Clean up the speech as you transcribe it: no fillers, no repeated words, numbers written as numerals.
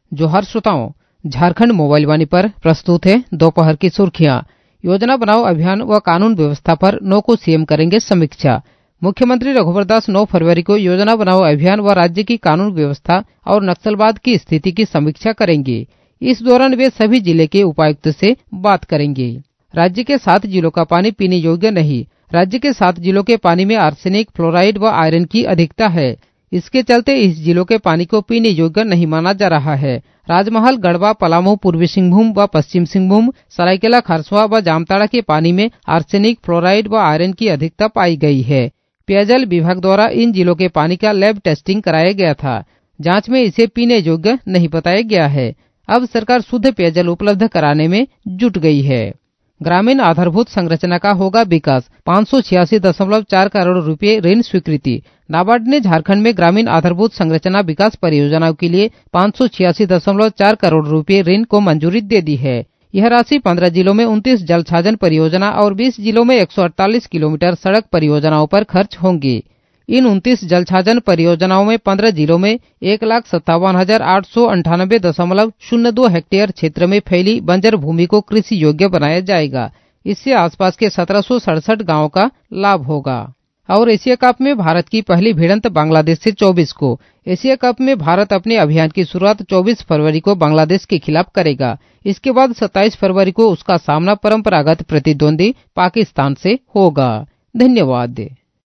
जोहार श्रोताओं, झारखंड मोबाइल वाणी पर प्रस्तुत है दोपहर की सुर्खियां। योजना बनाओ अभियान व कानून व्यवस्था पर 9 को सीएम करेंगे समीक्षा। मुख्यमंत्री रघुवर दास 9 फरवरी को योजना बनाओ अभियान व राज्य की कानून व्यवस्था और नक्सलवाद की स्थिति की समीक्षा करेंगे। इस दौरान वे सभी जिले के उपायुक्त से बात करेंगे। राज्य के 7 जिलों का पानी पीने योग्य नहीं। राज्य के 7 जिलों के पानी में आर्सेनिक, फ्लोराइड व आयरन की अधिकता है। इसके चलते इस जिलों के पानी को पीने योग्य नहीं माना जा रहा है। राजमहल, गढ़वा, पलामू, पूर्वी सिंहभूम व पश्चिम सिंहभूम, सरायकेला खरसुआ व जामताड़ा के पानी में आर्सेनिक, फ्लोराइड व आयरन की अधिकता पाई गई है। पेयजल विभाग द्वारा इन जिलों के पानी का लैब टेस्टिंग कराया गया था। जांच में इसे पीने योग्य नहीं बताया गया है। अब सरकार शुद्ध पेयजल उपलब्ध कराने में जुट गई है। ग्रामीण आधारभूत संरचना का होगा विकास, 586.4 करोड़ रुपए ऋण स्वीकृति। नाबार्ड ने झारखंड में ग्रामीण आधारभूत संरचना विकास परियोजनाओं के लिए 586.4 करोड़ रुपए ऋण को मंजूरी दे दी है। यह राशि 15 जिलों में 29 जल छाजन परियोजना और 20 जिलों में 148 किलोमीटर सड़क परियोजनाओं पर खर्च होंगे। इन 29 जल छाजन परियोजनाओं में 15 जिलों में 1,57,898.02 हेक्टेयर क्षेत्र में फैली बंजर भूमि को कृषि योग्य बनाया जाएगा। इससे आसपास के 1767 गांवों का लाभ होगा। और एशिया कप में भारत की पहली भिड़ंत बांग्लादेश से 24 को। एशिया कप में भारत अपने अभियान की शुरुआत 24 फरवरी को बांग्लादेश के खिलाफ करेगा। इसके बाद 27 फरवरी को उसका सामना परंपरागत प्रतिद्वंदी पाकिस्तान से होगा। धन्यवाद।